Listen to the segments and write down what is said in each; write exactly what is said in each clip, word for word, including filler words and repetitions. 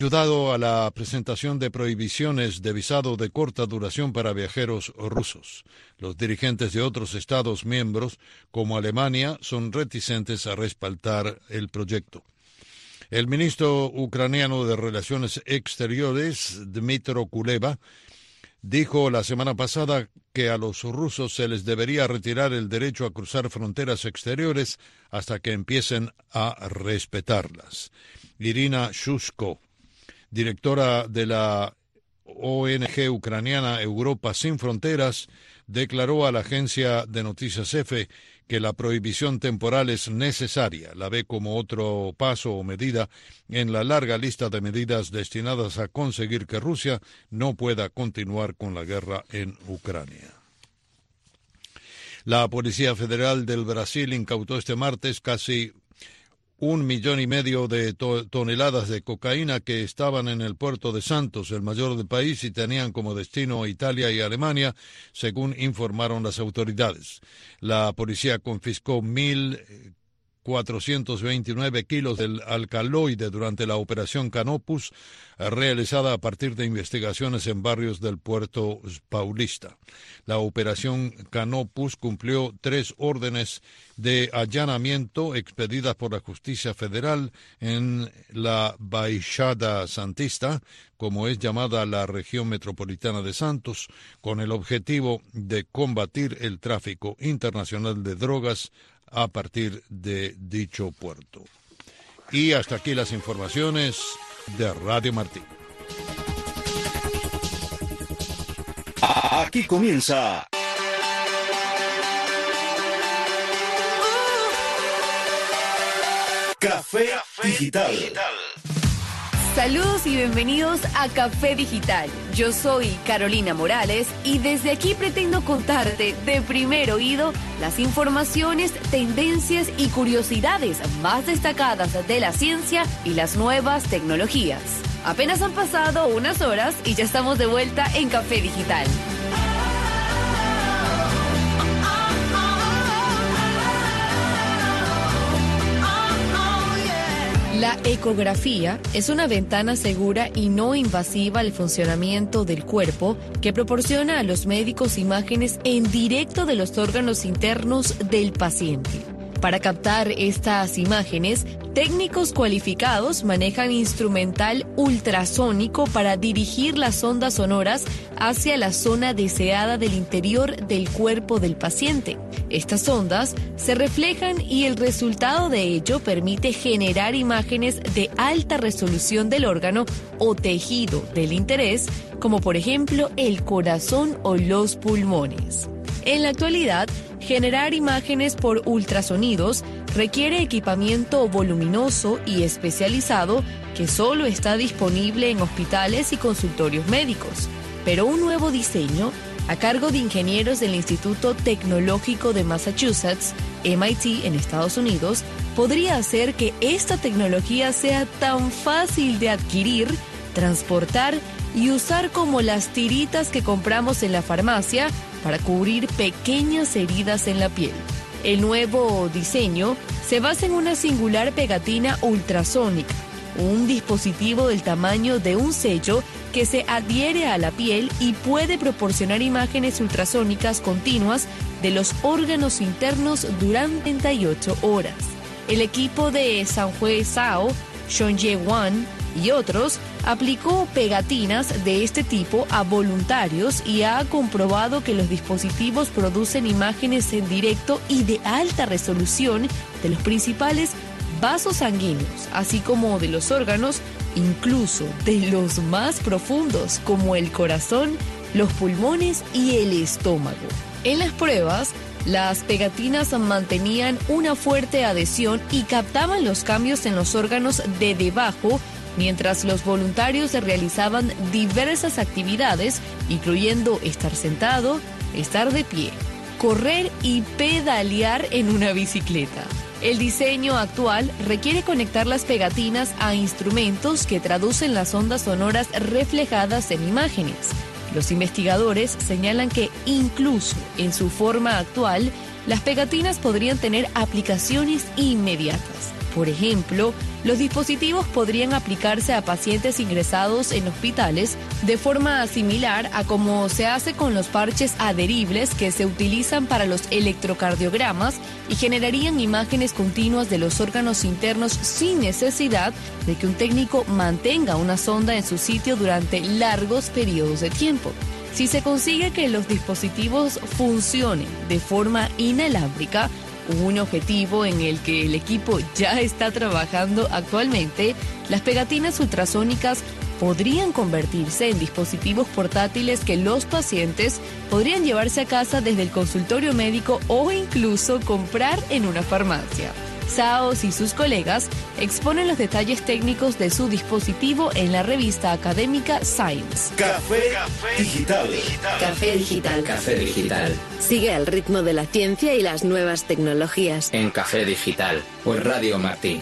ayudado a la presentación de prohibiciones de visado de corta duración para viajeros rusos. Los dirigentes de otros Estados miembros, como Alemania, son reticentes a respaldar el proyecto. El ministro ucraniano de Relaciones Exteriores, Dmytro Kuleba, dijo la semana pasada que a los rusos se les debería retirar el derecho a cruzar fronteras exteriores hasta que empiecen a respetarlas. Irina Shushko, directora de la O N G ucraniana Europa Sin Fronteras, declaró a la agencia de noticias EFE que la prohibición temporal es necesaria. La ve como otro paso o medida en la larga lista de medidas destinadas a conseguir que Rusia no pueda continuar con la guerra en Ucrania. La Policía Federal del Brasil incautó este martes casi un millón y medio de to- toneladas de cocaína que estaban en el puerto de Santos, el mayor del país, y tenían como destino Italia y Alemania, según informaron las autoridades. La policía confiscó mil cuatrocientos veintinueve kilos del alcaloide durante la operación Canopus, realizada a partir de investigaciones en barrios del puerto paulista. La operación Canopus cumplió tres órdenes de allanamiento expedidas por la Justicia Federal en la Baixada Santista, como es llamada la región metropolitana de Santos, con el objetivo de combatir el tráfico internacional de drogas a partir de dicho puerto. Y hasta aquí las informaciones de Radio Martí. Aquí comienza Café Digital. Saludos y bienvenidos a Café Digital. Yo soy Carolina Morales y desde aquí pretendo contarte de primer oído las informaciones, tendencias y curiosidades más destacadas de la ciencia y las nuevas tecnologías. Apenas han pasado unas horas y ya estamos de vuelta en Café Digital. La ecografía es una ventana segura y no invasiva al funcionamiento del cuerpo que proporciona a los médicos imágenes en directo de los órganos internos del paciente. Para captar estas imágenes, técnicos cualificados manejan instrumental ultrasónico para dirigir las ondas sonoras hacia la zona deseada del interior del cuerpo del paciente. Estas ondas se reflejan y el resultado de ello permite generar imágenes de alta resolución del órgano o tejido del interés, como por ejemplo el corazón o los pulmones. En la actualidad, generar imágenes por ultrasonidos requiere equipamiento voluminoso y especializado que solo está disponible en hospitales y consultorios médicos. Pero un nuevo diseño, a cargo de ingenieros del Instituto Tecnológico de Massachusetts, M I T en Estados Unidos, podría hacer que esta tecnología sea tan fácil de adquirir, transportar y usar como las tiritas que compramos en la farmacia para cubrir pequeñas heridas en la piel. El nuevo diseño se basa en una singular pegatina ultrasónica, un dispositivo del tamaño de un sello que se adhiere a la piel y puede proporcionar imágenes ultrasónicas continuas de los órganos internos durante treinta y ocho horas. El equipo de Sanhui Zhao, Shonye Wan y otros aplicó pegatinas de este tipo a voluntarios y ha comprobado que los dispositivos producen imágenes en directo y de alta resolución de los principales vasos sanguíneos, así como de los órganos, incluso de los más profundos como el corazón, los pulmones y el estómago. En las pruebas, las pegatinas mantenían una fuerte adhesión y captaban los cambios en los órganos de debajo, mientras los voluntarios realizaban diversas actividades, incluyendo estar sentado, estar de pie, correr y pedalear en una bicicleta. El diseño actual requiere conectar las pegatinas a instrumentos que traducen las ondas sonoras reflejadas en imágenes. Los investigadores señalan que incluso en su forma actual, las pegatinas podrían tener aplicaciones inmediatas. Por ejemplo, los dispositivos podrían aplicarse a pacientes ingresados en hospitales de forma similar a como se hace con los parches adheribles que se utilizan para los electrocardiogramas y generarían imágenes continuas de los órganos internos sin necesidad de que un técnico mantenga una sonda en su sitio durante largos periodos de tiempo. Si se consigue que los dispositivos funcionen de forma inalámbrica, un objetivo en el que el equipo ya está trabajando actualmente, las pegatinas ultrasónicas podrían convertirse en dispositivos portátiles que los pacientes podrían llevarse a casa desde el consultorio médico o incluso comprar en una farmacia. Saos y sus colegas exponen los detalles técnicos de su dispositivo en la revista académica Science. Café, Café Digital. Café Digital. Café Digital. Sigue al ritmo de la ciencia y las nuevas tecnologías. En Café Digital o en Radio Martí.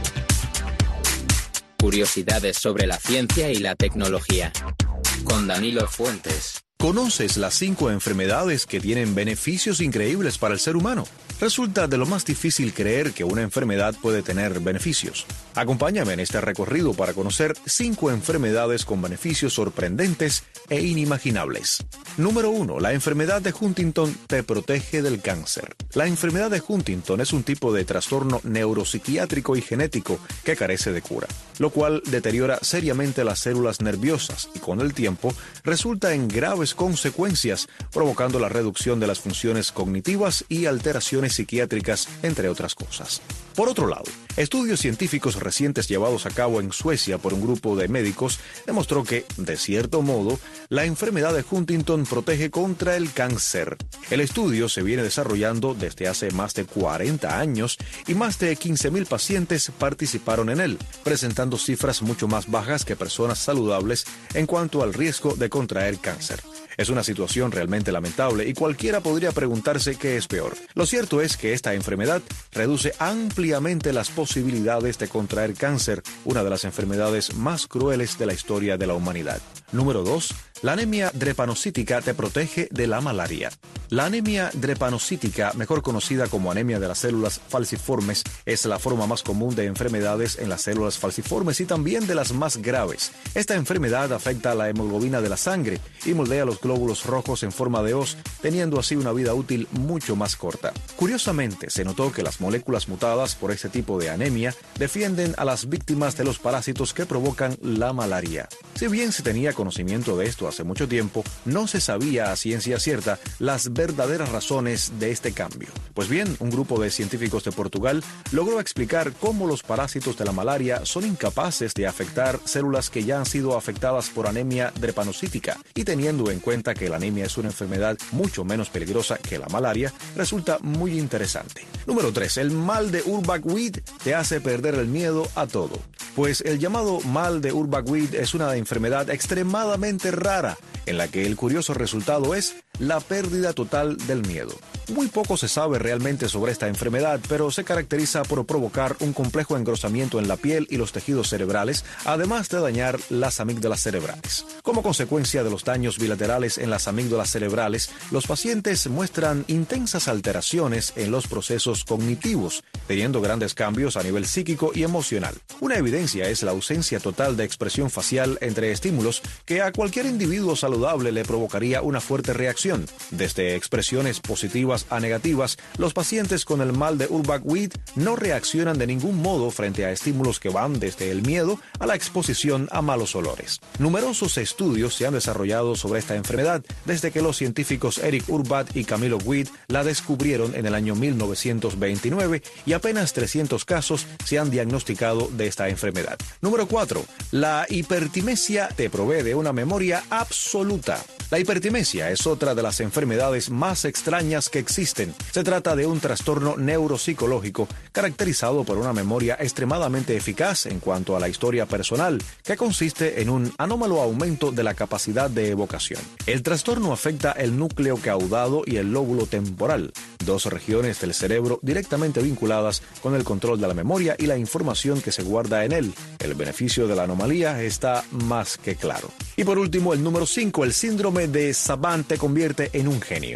Curiosidades sobre la ciencia y la tecnología. Con Danilo Fuentes. ¿Conoces las cinco enfermedades que tienen beneficios increíbles para el ser humano? Resulta de lo más difícil creer que una enfermedad puede tener beneficios. Acompáñame en este recorrido para conocer cinco enfermedades con beneficios sorprendentes e inimaginables. Número uno. La enfermedad de Huntington te protege del cáncer. La enfermedad de Huntington es un tipo de trastorno neuropsiquiátrico y genético que carece de cura, lo cual deteriora seriamente las células nerviosas y con el tiempo resulta en graves consecuencias, provocando la reducción de las funciones cognitivas y alteraciones psiquiátricas, entre otras cosas. Por otro lado, estudios científicos recientes llevados a cabo en Suecia por un grupo de médicos demostró que, de cierto modo, la enfermedad de Huntington protege contra el cáncer. El estudio se viene desarrollando desde hace más de cuarenta años y más de quince mil pacientes participaron en él, presentando cifras mucho más bajas que personas saludables en cuanto al riesgo de contraer cáncer. Es una situación realmente lamentable y cualquiera podría preguntarse qué es peor. Lo cierto es que esta enfermedad reduce ampliamente las posibilidades de contraer cáncer, una de las enfermedades más crueles de la historia de la humanidad. Número dos. La anemia drepanocítica te protege de la malaria. La anemia drepanocítica, mejor conocida como anemia de las células falciformes, es la forma más común de enfermedades en las células falciformes y también de las más graves. Esta enfermedad afecta a la hemoglobina de la sangre y moldea los glóbulos rojos en forma de hoz, teniendo así una vida útil mucho más corta. Curiosamente, se notó que las moléculas mutadas por este tipo de anemia defienden a las víctimas de los parásitos que provocan la malaria. Si bien se tenía conocimiento de esto hace mucho tiempo, no se sabía a ciencia cierta las verdaderas razones de este cambio. Pues bien, un grupo de científicos de Portugal logró explicar cómo los parásitos de la malaria son incapaces de afectar células que ya han sido afectadas por anemia drepanocítica, y teniendo en cuenta que la anemia es una enfermedad mucho menos peligrosa que la malaria, resulta muy interesante. Número tres. El mal de Urbach-Wied te hace perder el miedo a todo. Pues el llamado mal de Urbach-Wied es una enfermedad extremadamente rara, en la que el curioso resultado es la pérdida total del miedo. Muy poco se sabe realmente sobre esta enfermedad, pero se caracteriza por provocar un complejo engrosamiento en la piel y los tejidos cerebrales, además de dañar las amígdalas cerebrales. Como consecuencia de los daños bilaterales en las amígdalas cerebrales, los pacientes muestran intensas alteraciones en los procesos cognitivos, teniendo grandes cambios a nivel psíquico y emocional. Una evidencia es la ausencia total de expresión facial entre estímulos que a cualquier individuo saludable le provocaría una fuerte reacción. Desde expresiones positivas a negativas, los pacientes con el mal de Urbach-Wied no reaccionan de ningún modo frente a estímulos que van desde el miedo a la exposición a malos olores. Numerosos estudios se han desarrollado sobre esta enfermedad desde que los científicos Eric Urbach y Camilo Wied la descubrieron en el año mil novecientos veintinueve y apenas trescientos casos se han diagnosticado de esta enfermedad. Número cuatro. La hipertimesia te provee de una memoria absoluta. La hipertimesia es otra de las enfermedades más extrañas que existen. Se trata de un trastorno neuropsicológico caracterizado por una memoria extremadamente eficaz en cuanto a la historia personal, que consiste en un anómalo aumento de la capacidad de evocación. El trastorno afecta el núcleo caudado y el lóbulo temporal, dos regiones del cerebro directamente vinculadas con el control de la memoria y la información que se guarda en él. El beneficio de la anomalía está más que claro. Y por último, el número cinco, el síndrome de Savant te convierte en un genio.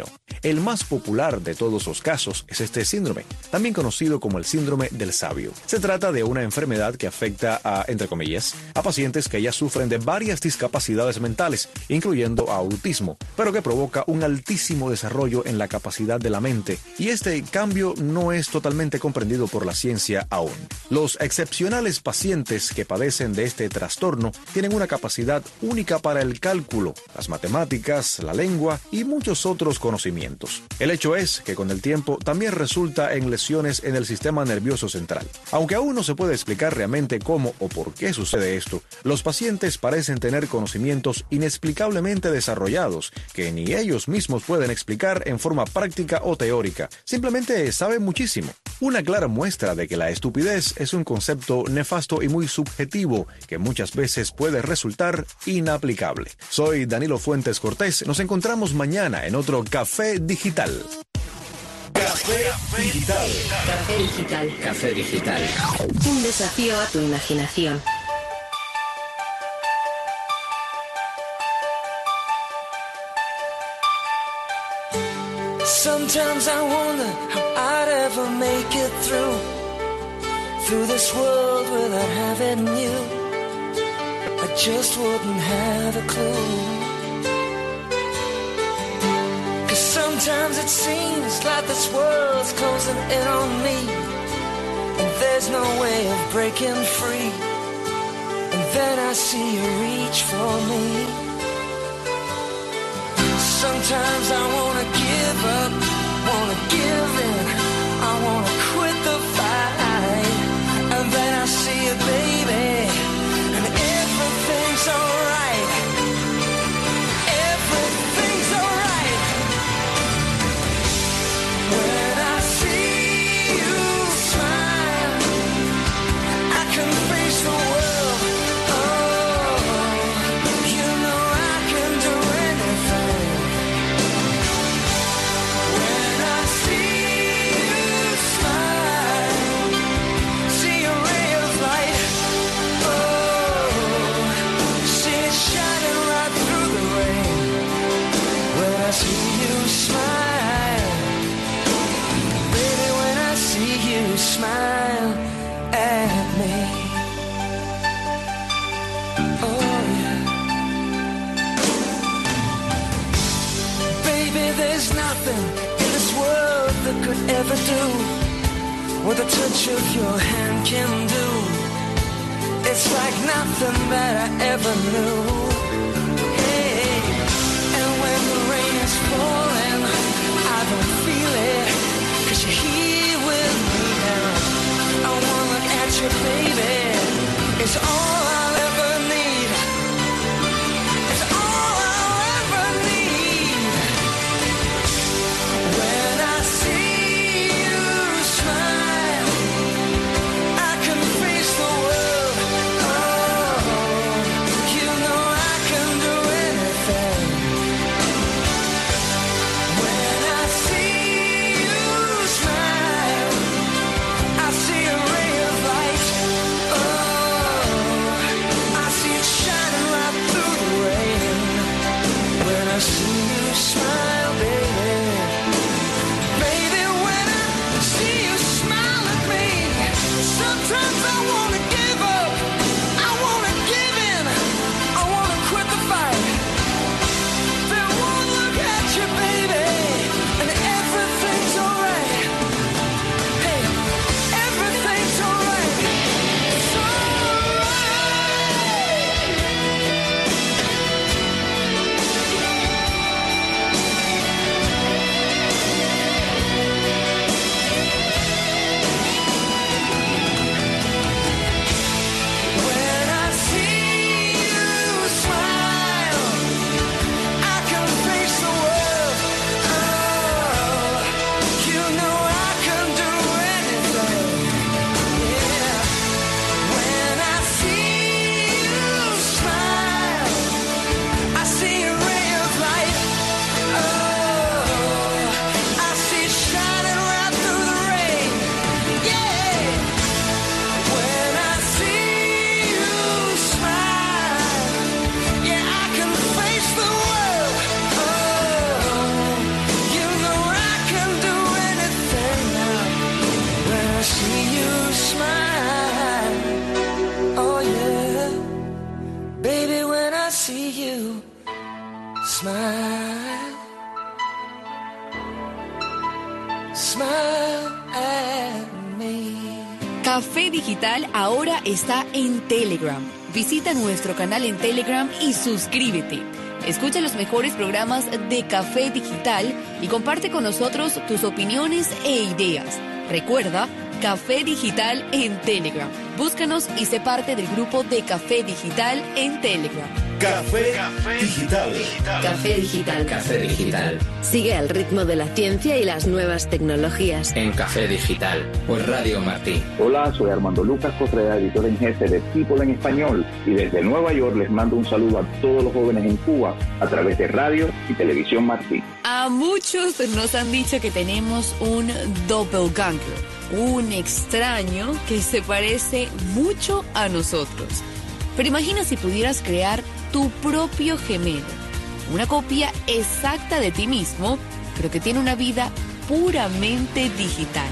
El más popular de todos los casos es este síndrome, también conocido como el síndrome del sabio. Se trata de una enfermedad que afecta a, entre comillas, a pacientes que ya sufren de varias discapacidades mentales, incluyendo autismo, pero que provoca un altísimo desarrollo en la capacidad de la mente, y este cambio no es totalmente comprendido por la ciencia aún. Los excepcionales pacientes que padecen de este trastorno tienen una capacidad única para el cálculo, las matemáticas, la lengua y muchos otros conocimientos. El hecho es que con el tiempo también resulta en lesiones en el sistema nervioso central. Aunque aún no se puede explicar realmente cómo o por qué sucede esto, los pacientes parecen tener conocimientos inexplicablemente desarrollados que ni ellos mismos pueden explicar en forma práctica o teórica. Simplemente saben muchísimo. Una clara muestra de que la estupidez es un concepto nefasto y muy subjetivo que muchas veces puede resultar inaplicable. Soy Danilo Fuentes Cortés. Nos encontramos mañana en otro Café Digital. Café Digital. Café Digital. Café Digital. Un desafío a tu imaginación. Sometimes I wonder how I'd ever make it through Through this world without having you. I just wouldn't have a clue. Cause sometimes it seems like this world's closing in on me, and there's no way of breaking free. And then I see you reach for me. Sometimes I wanna give up, wanna give in, I wanna quit the fight. And then I see you, baby, and everything's alright. Everything's alright. When I see you smile, I can face the world. Oh, you know I can do anything. When I see you smile, see a ray of light. Oh, see it shining right through the rain. When I see you smile, baby, when I see you smile at me. Oh yeah. Baby, there's nothing in this world that could ever do what the touch of your hand can do. It's like nothing that I ever knew. Hey, and when the rain is falling, I don't feel it, cause you're here with me now. I wanna look at you, baby, it's all I'll ever need. It's all I'll ever need. When I see you smile, I can face the world. Oh, you know I can do anything. When I see you smile, I see a ray of light. Oh, see you smile, smile at me. Café Digital ahora está en Telegram. Visita nuestro canal en Telegram y suscríbete. Escucha los mejores programas de Café Digital y comparte con nosotros tus opiniones e ideas. Recuerda, Café Digital en Telegram. Búscanos y sé parte del grupo de Café Digital en Telegram. Café, Café Digital. Café Digital. Café Digital. Sigue al ritmo de la ciencia y las nuevas tecnologías. En Café Digital, por Radio Martí. Hola, soy Armando Lucas Cotrera, editor en jefe de People en Español, y desde Nueva York les mando un saludo a todos los jóvenes en Cuba a través de Radio y Televisión Martí. A muchos nos han dicho que tenemos un doppelganger, un extraño que se parece mucho a nosotros. Pero imagina si pudieras crear tu propio gemelo, una copia exacta de ti mismo, pero que tiene una vida puramente digital.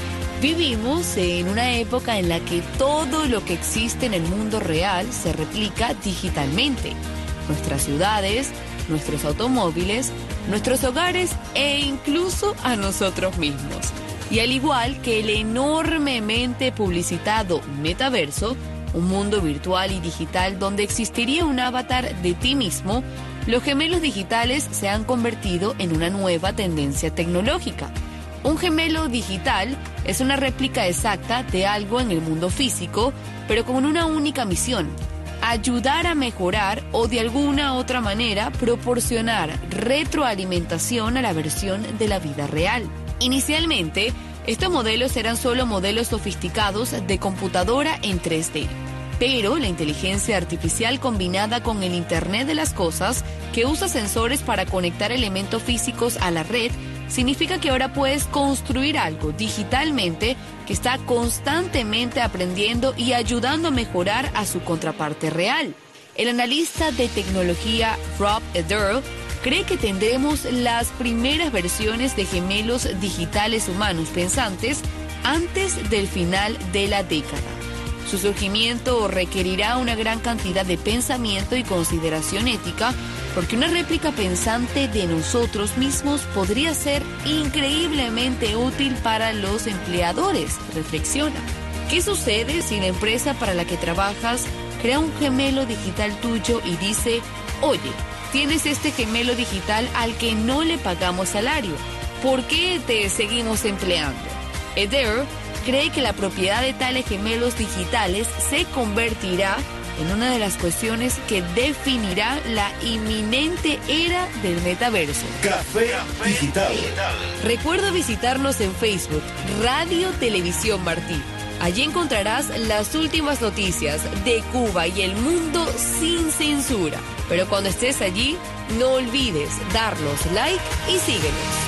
Vivimos en una época en la que todo lo que existe en el mundo real se replica digitalmente. Nuestras ciudades, nuestros automóviles, nuestros hogares e incluso a nosotros mismos. Y al igual que el enormemente publicitado metaverso, un mundo virtual y digital donde existiría un avatar de ti mismo, los gemelos digitales se han convertido en una nueva tendencia tecnológica. Un gemelo digital es una réplica exacta de algo en el mundo físico, pero con una única misión: ayudar a mejorar o de alguna otra manera proporcionar retroalimentación a la versión de la vida real. Inicialmente, estos modelos eran solo modelos sofisticados de computadora en tres D. Pero la inteligencia artificial combinada con el Internet de las Cosas, que usa sensores para conectar elementos físicos a la red, significa que ahora puedes construir algo digitalmente que está constantemente aprendiendo y ayudando a mejorar a su contraparte real. El analista de tecnología Rob Adair cree que tendremos las primeras versiones de gemelos digitales humanos pensantes antes del final de la década. Su surgimiento requerirá una gran cantidad de pensamiento y consideración ética, porque una réplica pensante de nosotros mismos podría ser increíblemente útil para los empleadores, reflexiona. ¿Qué sucede si la empresa para la que trabajas crea un gemelo digital tuyo y dice: oye, tienes este gemelo digital al que no le pagamos salario, ¿por qué te seguimos empleando? Adair cree que la propiedad de tales gemelos digitales se convertirá en una de las cuestiones que definirá la inminente era del metaverso. Café Digital. Recuerda visitarnos en Facebook, Radio Televisión Martí. Allí encontrarás las últimas noticias de Cuba y el mundo sin censura. Pero cuando estés allí, no olvides darnos like y síguenos.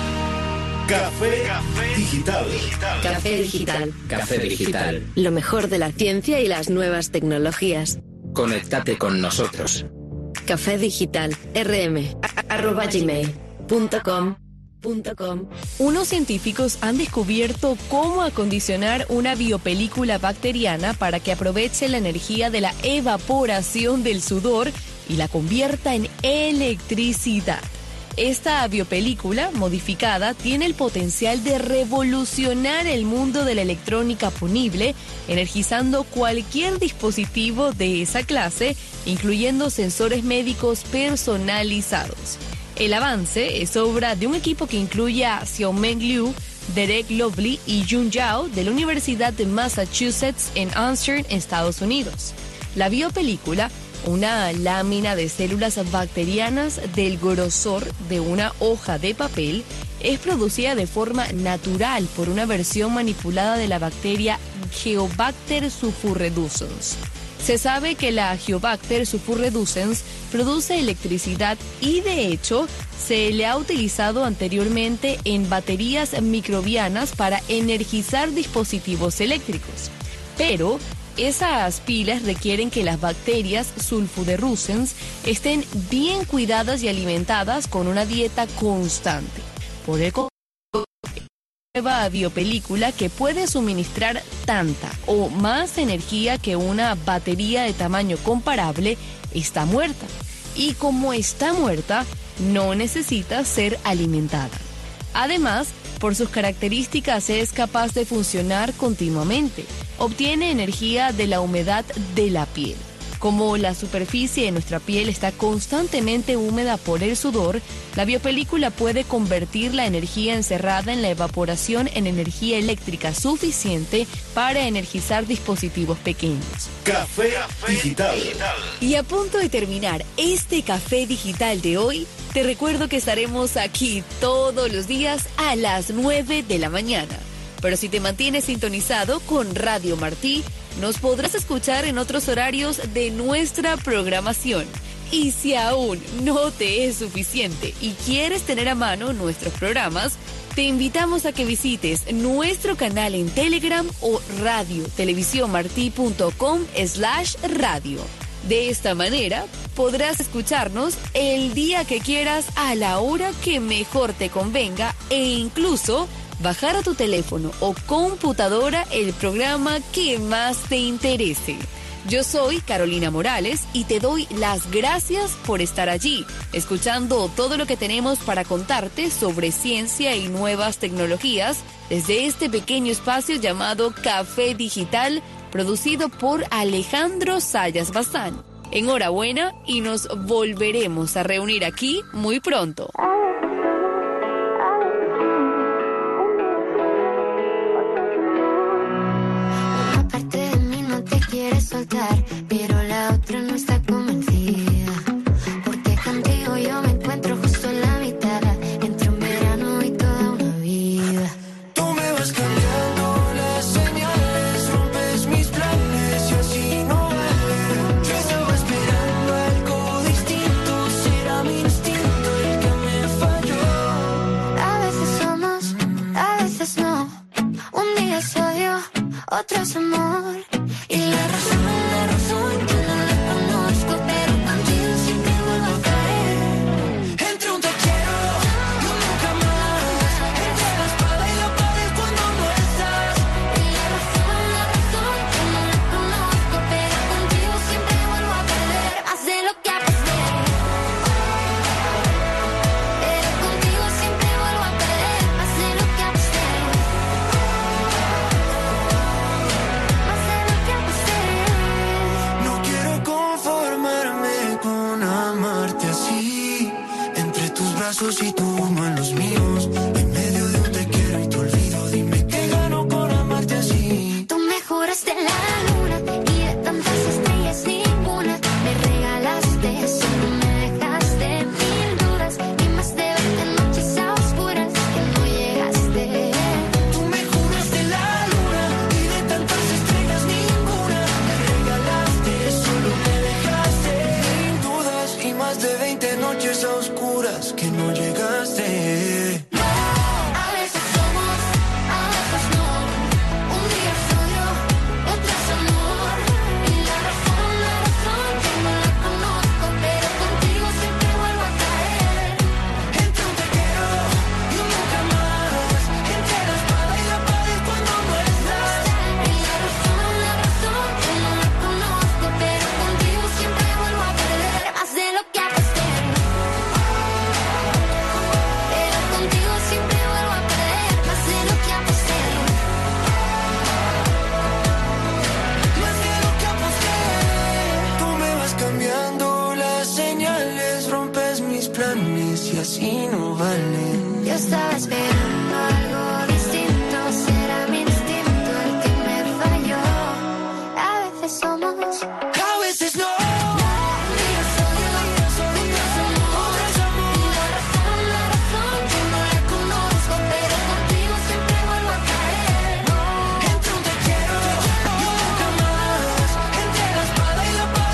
Café Digital. Café Digital. Café Digital. Lo mejor de la ciencia y las nuevas tecnologías. Conéctate con nosotros. Café Digital. rm arroba gmail punto com punto com. Unos científicos han descubierto cómo acondicionar una biopelícula bacteriana para que aproveche la energía de la evaporación del sudor y la convierta en electricidad. Esta biopelícula modificada tiene el potencial de revolucionar el mundo de la electrónica punible, energizando cualquier dispositivo de esa clase, incluyendo sensores médicos personalizados. El avance es obra de un equipo que incluye a Xiaomeng Liu, Derek Lovely y Jun Zhao de la Universidad de Massachusetts en Amsterdam, Estados Unidos. La biopelícula, una lámina de células bacterianas del grosor de una hoja de papel, es producida de forma natural por una versión manipulada de la bacteria Geobacter sulfureducens. Se sabe que la Geobacter sulfureducens produce electricidad y, de hecho, se le ha utilizado anteriormente en baterías microbianas para energizar dispositivos eléctricos. Pero esas pilas requieren que las bacterias sulfureducens estén bien cuidadas y alimentadas con una dieta constante. Por el contrario, nueva biopelícula que puede suministrar tanta o más energía que una batería de tamaño comparable está muerta. Y como está muerta, no necesita ser alimentada. Además, por sus características es capaz de funcionar continuamente. Obtiene energía de la humedad de la piel. Como la superficie de nuestra piel está constantemente húmeda por el sudor, la biopelícula puede convertir la energía encerrada en la evaporación en energía eléctrica suficiente para energizar dispositivos pequeños. Café Digital. Y a punto de terminar este Café Digital de hoy, te recuerdo que estaremos aquí todos los días a las nueve de la mañana. Pero si te mantienes sintonizado con Radio Martí, nos podrás escuchar en otros horarios de nuestra programación. Y si aún no te es suficiente y quieres tener a mano nuestros programas, te invitamos a que visites nuestro canal en Telegram o radiotelevisiónmartí.com slash radio. De esta manera, podrás escucharnos el día que quieras a la hora que mejor te convenga e incluso bajar a tu teléfono o computadora el programa que más te interese. Yo soy Carolina Morales y te doy las gracias por estar allí, escuchando todo lo que tenemos para contarte sobre ciencia y nuevas tecnologías desde este pequeño espacio llamado Café Digital, producido por Alejandro Sayas Bazán. Enhorabuena y nos volveremos a reunir aquí muy pronto. Soltar, pero la otra no está convencida, porque contigo yo me encuentro justo en la mitad, entre un verano y toda una vida. Tú me vas cambiando las señales, rompes mis planes y así no vale. Yo estaba esperando algo distinto, será mi instinto el que me falló. A veces somos, a veces no, un día es odio, otro es amor. Y la razón, la razón, yo no la conozco, pero contigo siempre vuelvo a caer. Entre un te quiero y un nunca más, entre la espada y la pared cuando no estás. Y la razón, la razón, yo no la conozco, pero contigo siempre vuelvo a perder. Más de lo que aposté, pero contigo siempre vuelvo a perder. Más de lo que aposté, más de lo que aposté. No quiero conformarme con amarte así, entre tus brazos y tu mano en los míos, en medio de un te quiero y te olvido. Dime qué gano con amarte así. Tú me juraste la luna y de tantas estrellas ninguna. Me regalaste, solo me dejaste mil dudas y más de veinte noches a oscuras que no llegaste. Tú me juraste la luna y de tantas estrellas ninguna. Me regalaste, solo me dejaste sin dudas y más de veinte noches a oscuras que no llegaste. A veces somos, a veces no. Un día es odio, otro es amor. Y la razón, la razón, yo no la conozco, pero contigo siempre vuelvo a caer. Entre un te quiero y un nunca más, entre la espada y la pared cuando no estás. Y la razón, la razón, yo no la conozco, pero contigo siempre vuelvo a perder. Más de lo que aposté, pero contigo siempre vuelvo a perder. Más de lo que aposté, Más de lo que aposté. Tú me vas cambiando las señales, rompes mis planes y así no vale. yo estaba esperando